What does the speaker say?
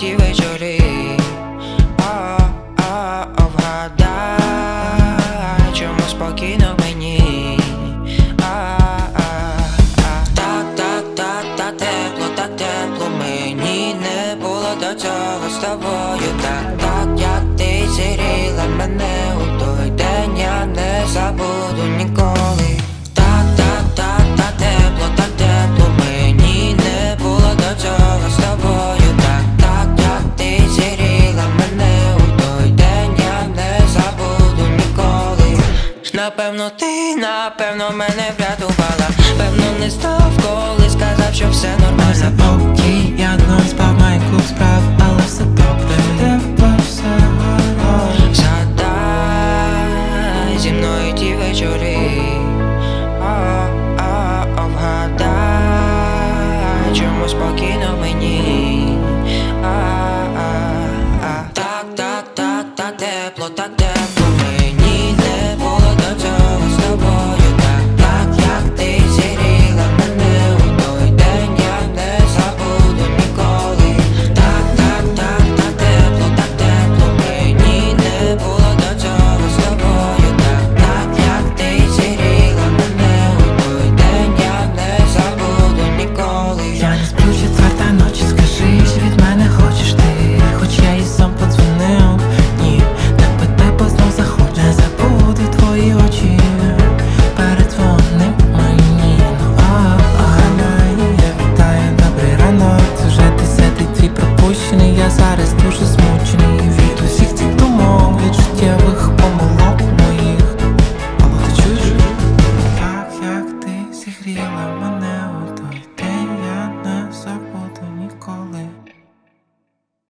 ті вечори. Вгадай, чому спокійно мені. Так тепло мені не було до цього з тобою. Так, як ти зігріла мене у той день, я не забуду ніколи. Так тепло мені не було до цього з тобою. Так, як ти зігріла мене у той день, я не забуду ніколи. Напевно, мене врятувала. Певно, не став, коли сказав, що все нормально. Все окей, я дно спав, маю круг справ, але все добре, тебе все гаразд. Згадай зі мною ті вечори. Вгадай, чому спокійно мені. Так тепло мені не було до цього з тобою. Так, як ти зігріла мене у той день, я не забуду ніколи. Так тепло мені не було до цього з тобою. Так, як ти зігріла мене у той день, я не забуду ніколи. Я не сплю, четверта ночі, скажи, що від мене хочеш ти. Хоч я і сам подзвонив, ні, не питай, бо знов заходь, не забуду твої очі. Передзвони мені, я вітаю, добрий ранок. Це вже 10-й твій пропущений, я зараз дуже